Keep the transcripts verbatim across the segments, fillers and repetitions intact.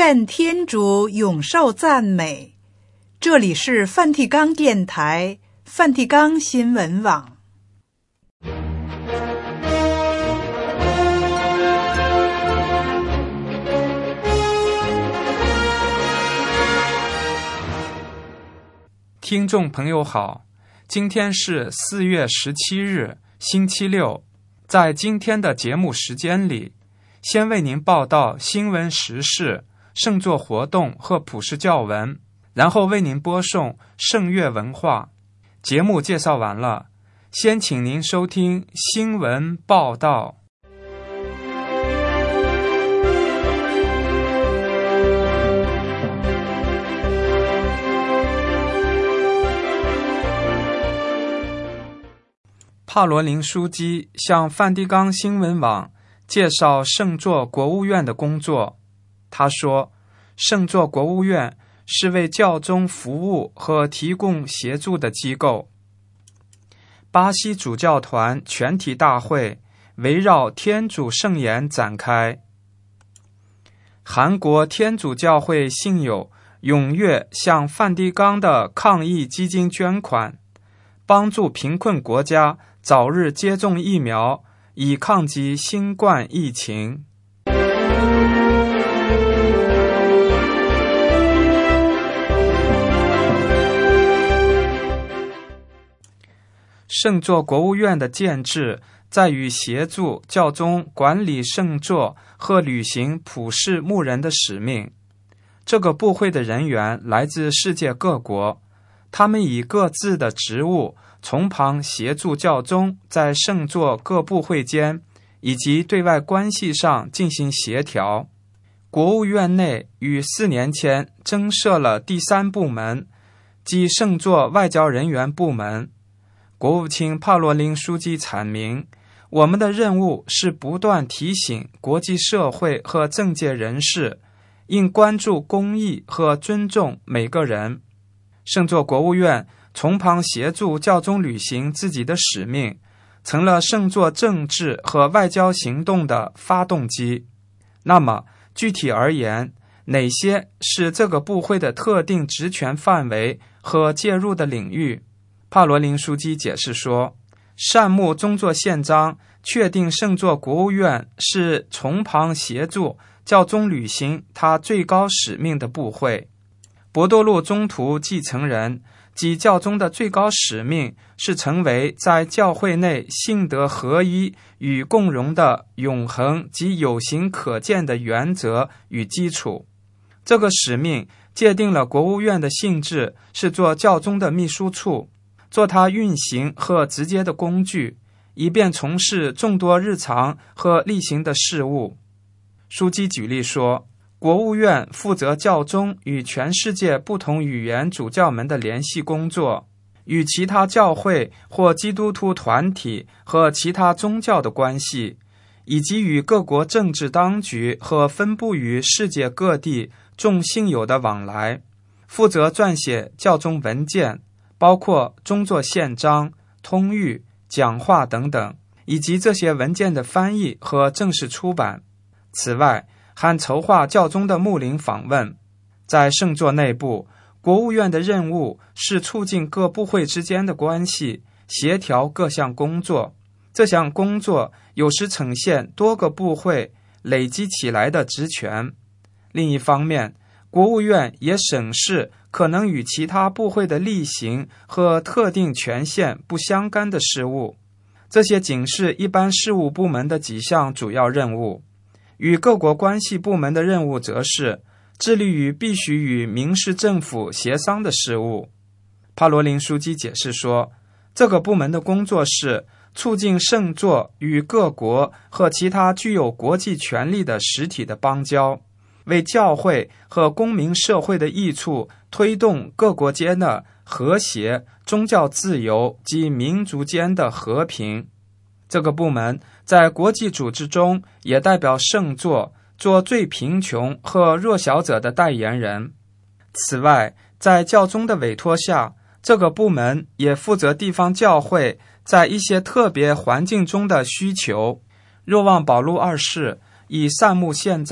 愿天主永受赞美。这里是梵蒂冈电台、梵蒂冈新闻网。 听众朋友好，今天是四月十七日，星期六。在今天的节目时间里，先为您报道新闻时事、圣座活动和普世教文，然后为您播送圣乐文化。节目介绍完了，先请您收听新闻报道。帕罗林枢机向梵蒂冈新闻网介绍圣座国务院的工作。他说，圣座国务院是为教宗服务和提供协助的机构。巴西主教团全体大会围绕天主圣言展开。韩国天主教会信友踊跃向梵蒂冈的抗疫基金捐款，帮助贫困国家早日接种疫苗，以抗击新冠疫情。圣座国务院的建制在于协助教宗管理圣座和履行普世牧人的使命。这个部会的人员来自世界各国，他们以各自的职务从旁协助教宗在圣座各部会间以及对外关系上进行协调。国务院内于四年前增设了第三部门，即圣座外交人员部门。国务卿帕罗林枢机阐明，我们的任务是不断提醒国际社会和政界人士应关注公益和尊重每个人。圣座国务院从旁协助教宗履行自己的使命，成了圣座政治和外交行动的发动机。那么具体而言，哪些是这个部会的特定职权范围和介入的领域？帕罗林枢机解释说，善牧宗座宪章确定圣座国务院是从旁协助教宗履行他最高使命的部会。博多禄宗徒继承人即教宗的最高使命是成为在教会内信德合一与共荣的永恒及有形可见的原则与基础。这个使命界定了国务院的性质是做教宗的秘书处，做他运行和直接的工具，以便从事众多日常和例行的事务。枢机举例说，国务院负责教宗与全世界不同语言主教们的联系工作，与其他教会或基督徒团体和其他宗教的关系，以及与各国政治当局和分布于世界各地众信友的往来，负责撰写教宗文件，包括宗座宪章、通谕、讲话等等，以及这些文件的翻译和正式出版。此外，还筹划教宗的牧灵访问。在圣座内部，国务院的任务是促进各部会之间的关系，协调各项工作。这项工作有时呈现多个部会累积起来的职权。另一方面，国务院也审视可能与其他部会的例行和特定权限不相干的事务。这些仅是一般事务部门的几项主要任务。与各国关系部门的任务则是致力于必须与民事政府协商的事务。帕罗林枢机解释说，这个部门的工作是促进圣座与各国和其他具有国际权力的实体的邦交，为教会和公民社会的益处推动各国间的和谐、宗教自由及民族间的和平。这个部门在国际组织中也代表圣座，做最贫穷和弱小者的代言人。此外，在教宗的委托下，这个部门也负责地方教会在一些特别环境中的需求。若望保禄二世以善牧宪章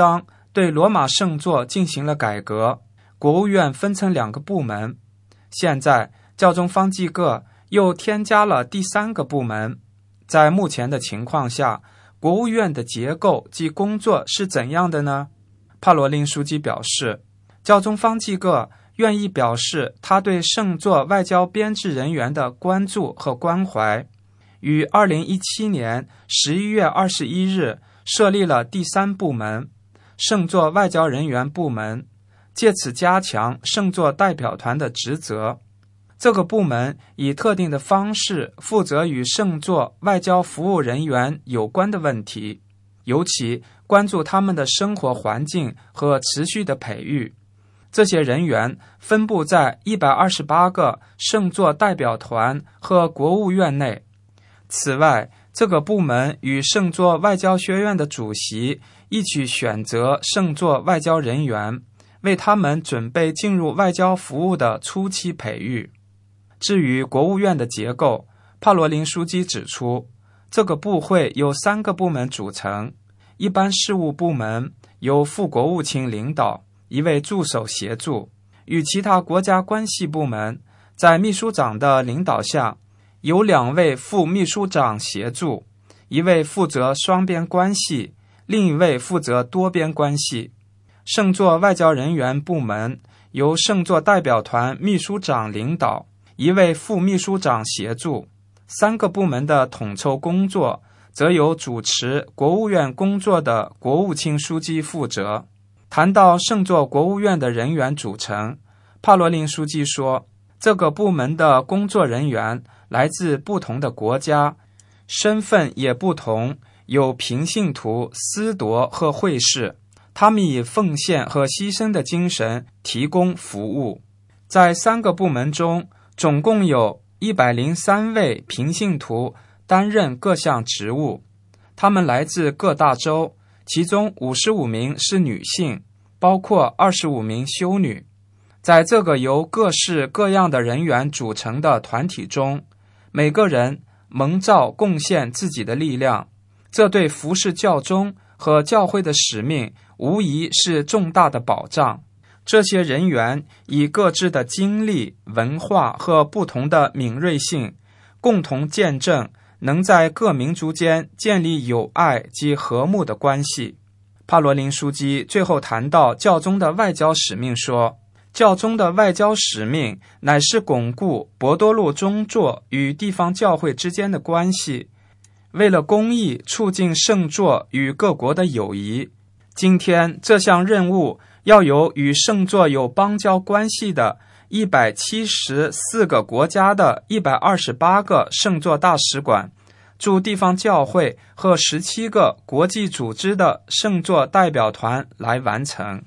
对罗马圣座进行了改革，国务院分成两个部门。现在教宗方济各又添加了第三个部门。在目前的情况下，国务院的结构及工作是怎样的呢？帕罗林书记表示，教宗方济各愿意表示他对圣座外交编制人员的关注和关怀，于二零一七年十一月二十一日设立了第三部门，圣座外交人员部门，借此加强圣座代表团的职责。这个部门以特定的方式负责与圣座外交服务人员有关的问题，尤其关注他们的生活环境和持续的培育。这些人员分布在一百二十八个圣座代表团和国务院内。此外，这个部门与圣座外交学院的主席一起选择圣座外交人员，为他们准备进入外交服务的初期培育。至于国务院的结构，帕罗林书记指出，这个部会由三个部门组成：一般事务部门由副国务卿领导，一位助手协助；与其他国家关系部门在秘书长的领导下，由两位副秘书长协助，一位负责双边关系，另一位负责多边关系。圣座外交人员部门由圣座代表团秘书长领导，一位副秘书长协助。三个部门的统筹工作则由主持国务院工作的国务卿书记负责。谈到圣座国务院的人员组成，帕罗林书记说，这个部门的工作人员来自不同的国家，身份也不同，有平信徒、司铎和会士，他们以奉献和牺牲的精神提供服务。在三个部门中，总共有一百零三位平信徒担任各项职务，他们来自各大洲，其中五十五名是女性，包括二十五名修女。在这个由各式各样的人员组成的团体中，每个人蒙召贡献自己的力量，这对服侍教宗和教会的使命无疑是重大的保障。这些人员以各自的经历、文化和不同的敏锐性，共同见证能在各民族间建立友爱及和睦的关系。帕罗林书记最后谈到教宗的外交使命说，教宗的外交使命乃是巩固博多禄宗座与地方教会之间的关系，为了公益促进圣座与各国的友谊。今天这项任务要由与圣座有邦交关系的一百七十四个国家的一百二十八个圣座大使馆、驻地方教会和十七个国际组织的圣座代表团来完成。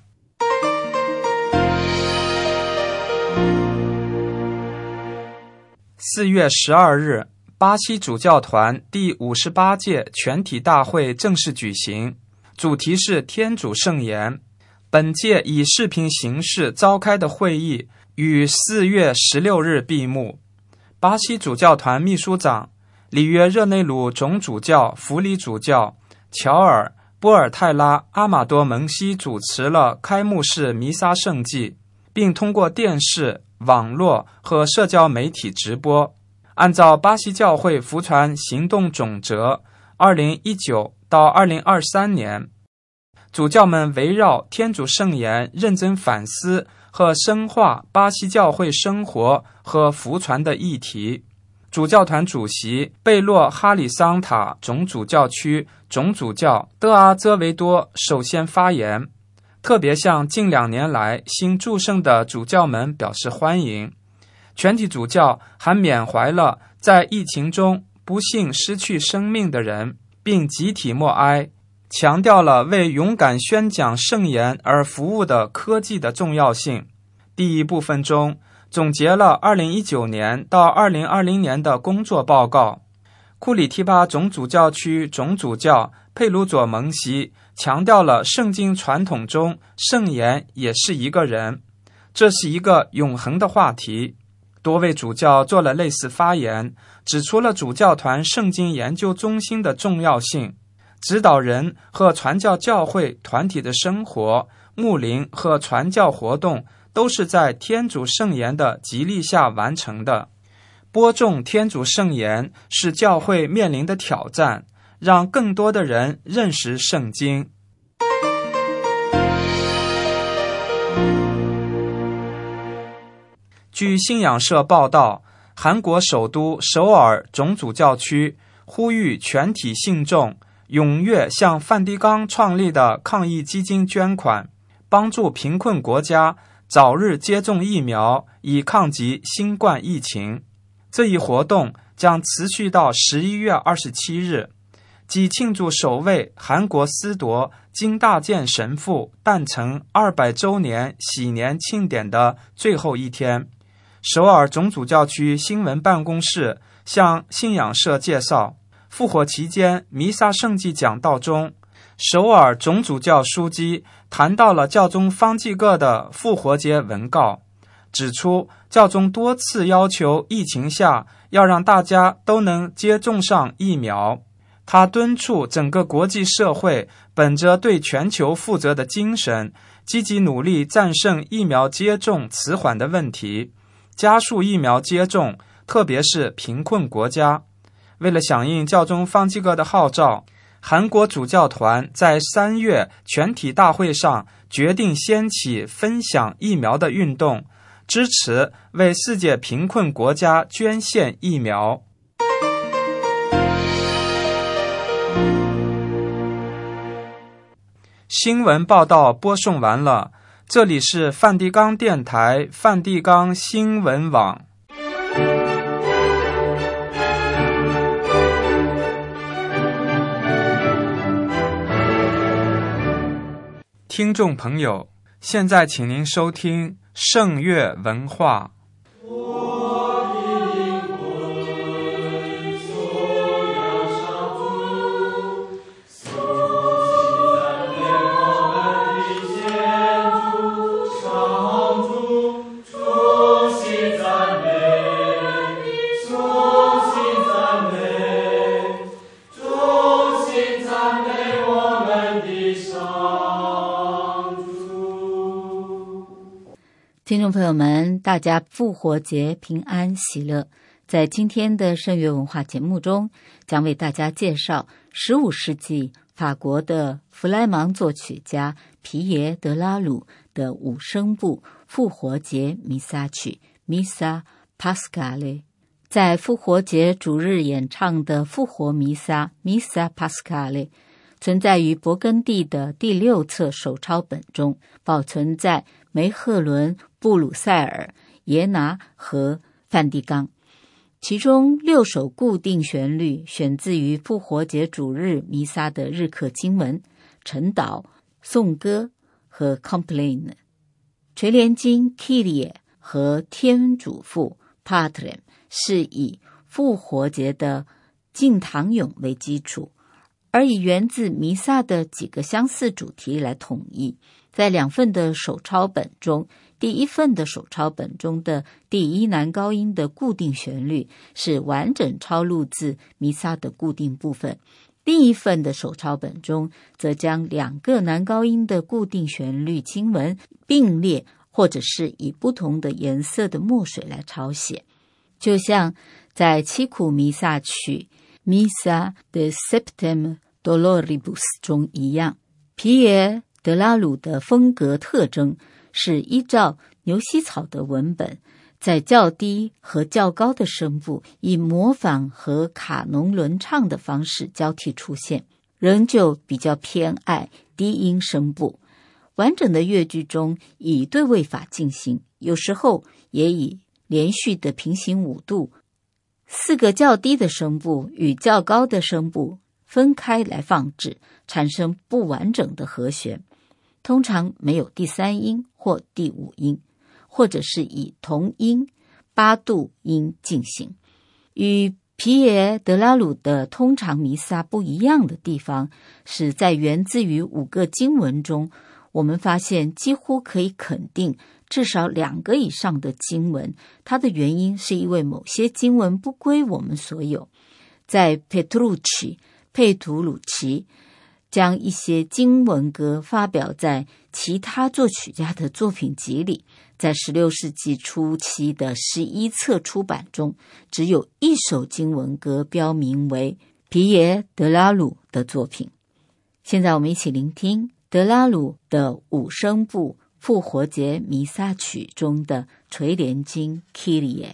四月十二日，巴西主教团第五十八届全体大会正式举行，主题是天主圣言。本届以视频形式召开的会议于四月十六日闭幕。巴西主教团秘书长里约热内卢总主教弗里主教乔尔·波尔泰拉·阿马多蒙西主持了开幕式弥撒圣祭，并通过电视、网络和社交媒体直播。按照巴西教会福传行动总则二零一九到二零二三年，主教们围绕天主圣言认真反思和深化巴西教会生活和福传的议题。主教团主席贝洛哈里桑塔总主教区总主教德阿泽维多首先发言，特别向近两年来新祝圣的主教们表示欢迎。全体主教还缅怀了在疫情中不幸失去生命的人，并集体默哀，强调了为勇敢宣讲圣言而服务的科技的重要性。第一部分中总结了二零一九年到二零二零年的工作报告。库里提巴总主教区总主教佩鲁佐蒙西强调了圣经传统中圣言也是一个人，这是一个永恒的话题。多位主教做了类似发言，指出了主教团圣经研究中心的重要性。 指导人和传教教会团体的生活、牧灵和传教活动都是在天主圣言的激励下完成的。播种天主圣言是教会面临的挑战，让更多的人认识圣经。据信仰社报道，韩国首都首尔总主教区呼吁全体信众踊跃向梵蒂冈创立的抗疫基金捐款，帮助贫困国家早日接种疫苗，以抗击新冠疫情。这一活动将持续到十一月二十七日，即庆祝首位韩国司铎金大建神父诞辰二百周年喜年庆典的最后一天。首尔总主教区新闻办公室向信仰社介绍，复活期间弥撒圣祭讲道中，首尔总主教书记谈到了教宗方济各的复活节文告，指出教宗多次要求疫情下要让大家都能接种上疫苗。他敦促整个国际社会本着对全球负责的精神，积极努力战胜疫苗接种迟缓的问题，加速疫苗接种，特别是贫困国家。为了响应教宗方济各的号召，韩国主教团在三月全体大会上决定掀起分享疫苗的运动，支持为世界贫困国家捐献疫苗。新闻报道播送完了，这里是梵蒂冈电台梵蒂冈新闻网。听众朋友，现在请您收听圣乐文化。 听众朋友们，大家复活节平安喜乐。在今天的圣乐文化节目中，将为大家介绍十五世纪法国的弗莱芒作曲家皮耶德拉鲁的五声部复活节弥撒曲 Missa Pascale。 在复活节主日演唱的复活弥撒 Missa Pascale 存在于勃艮第的第六册手抄本中，保存在梅赫伦、布鲁塞尔、耶拿和梵蒂冈。其中六首固定旋律选自于复活节主日弥撒的日课经文、晨祷、颂歌和 Complain。 垂帘经 Kyrie 和天主父 Patrem 是以复活节的敬堂咏为基础，而以源自弥撒的几个相似主题来统一。在两份的手抄本中，第一份的手抄本中的第一男高音的固定旋律是完整抄录自弥撒的固定部分，另一份的手抄本中则将两个男高音的固定旋律经文并列，或者是以不同的颜色的墨水来抄写。就像在七苦弥撒曲 Missa de Septem Doloribus 中一样，皮耶德拉鲁的风格特征是依照牛膝草的文本，在较低和较高的声部以模仿和卡农轮唱的方式交替出现，仍旧比较偏爱低音声部。完整的乐句中以对位法进行，有时候也以连续的平行五度，四个较低的声部与较高的声部分开来放置，产生不完整的和弦。通常没有第三音或第五音，或者是以同音八度音进行。与皮耶德拉鲁的通常弥撒不一样的地方，是在源自于五个经文中，我们发现几乎可以肯定至少两个以上的经文，它的原因是因为某些经文不归我们所有。在佩图鲁奇佩图鲁奇将一些经文歌发表在其他作曲家的作品集里。在十六世纪初期的十一册出版中，只有一首经文歌标明为皮耶·德拉鲁的作品。现在我们一起聆听德拉鲁的五声部复活节弥撒曲中的垂帘经 Kyrie。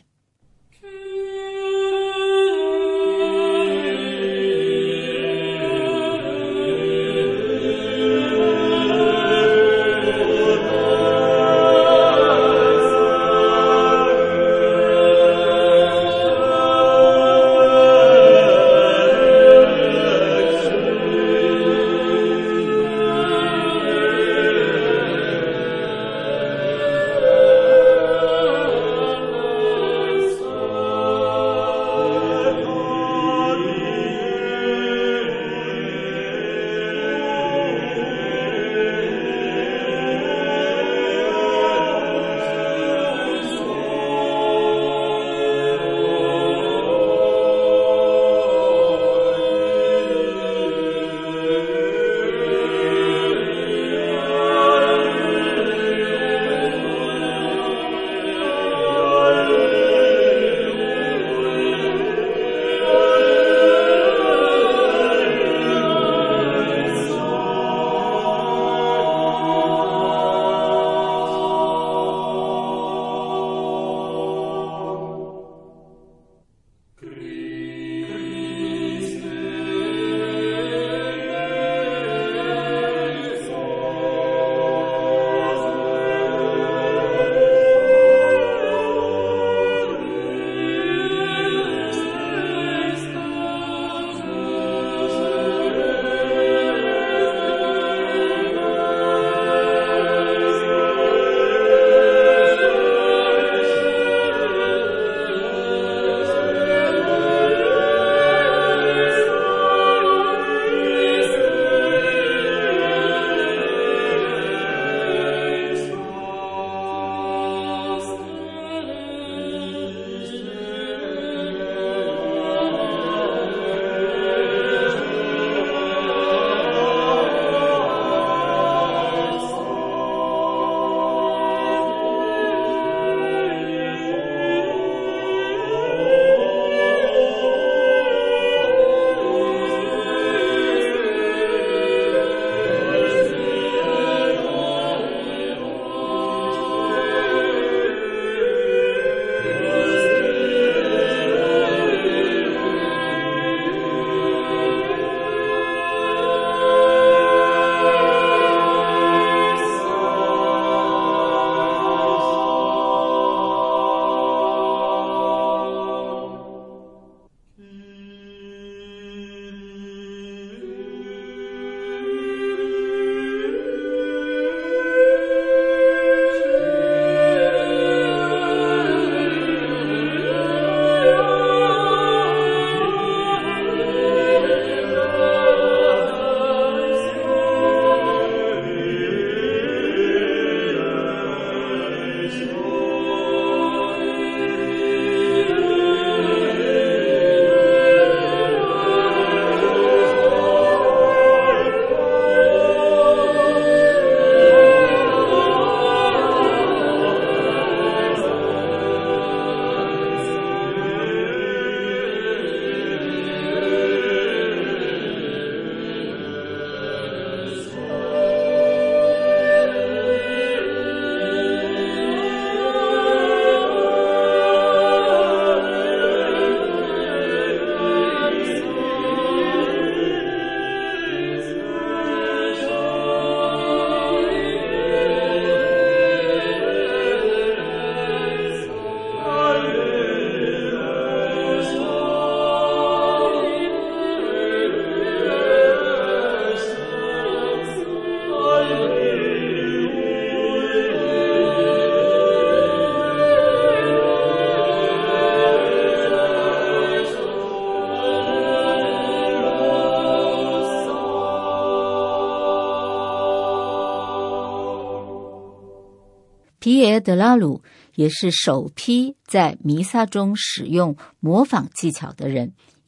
皮耶德拉鲁也是首批在弥撒中使用模仿技巧的人，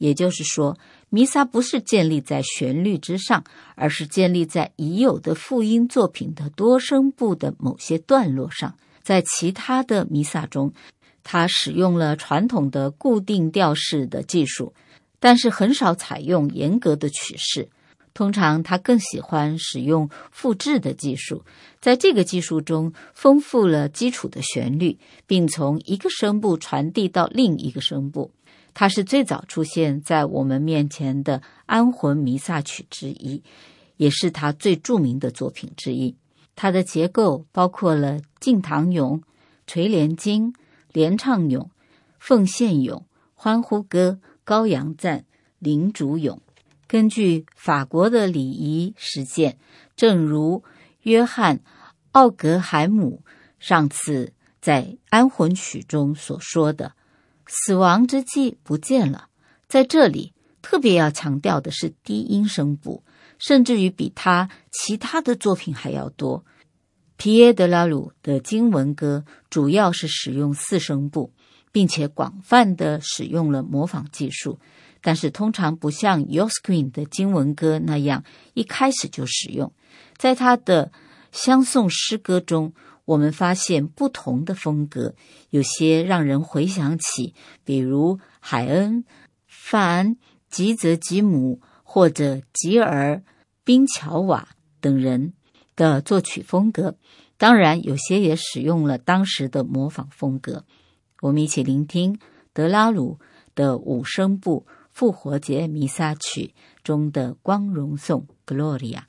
也就是说，弥撒不是建立在旋律之上，而是建立在已有的复音作品的多声部的某些段落上。在其他的弥撒中，他使用了传统的固定调式的技术，但是很少采用严格的曲式。通常他更喜欢使用复制的技术，在这个技术中丰富了基础的旋律，并从一个声部传递到另一个声部。它是最早出现在我们面前的安魂弥撒曲之一，也是他最著名的作品之一。它的结构包括了敬堂咏、垂帘经、联唱咏、奉献咏、欢呼歌、羔羊赞、灵主咏。根据法国的礼仪实践，正如约翰·奥格海姆上次在安魂曲中所说的，死亡之际不见了。在这里特别要强调的是低音声部，甚至于比他其他的作品还要多。皮耶德拉鲁的经文歌主要是使用四声部，并且广泛地使用了模仿技术，但是通常不像 Josquin 的经文歌那样一开始就使用。在他的相颂诗歌中，我们发现不同的风格，有些让人回想起比如海恩、范、吉泽吉姆或者吉尔、宾乔瓦等人的作曲风格，当然有些也使用了当时的模仿风格。我们一起聆听德拉鲁的五声部复活节弥撒曲中的光荣颂 Gloria。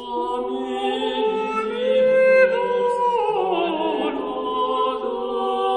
Oh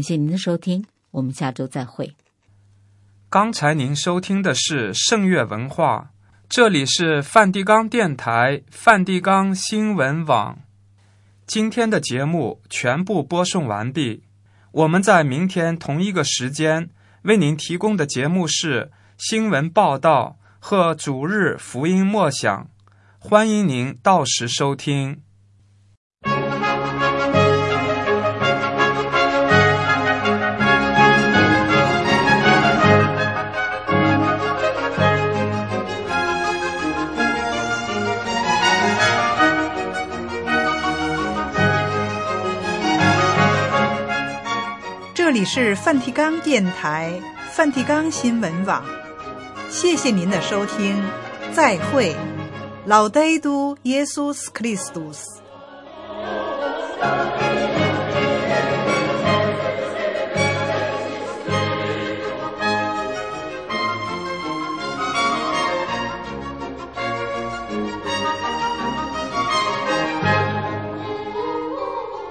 感谢您的收听，我们下周再会。 刚才您收听的是圣乐文化，这里是梵蒂冈电台梵蒂冈新闻网。今天的节目全部播送完毕，我们在明天同一个时间为您提供的节目是新闻报道和主日福音默想，欢迎您到时收听。 这里是梵蒂冈电台梵蒂冈新闻网，谢谢您的收听，再会。Laudetur Jesus Christus。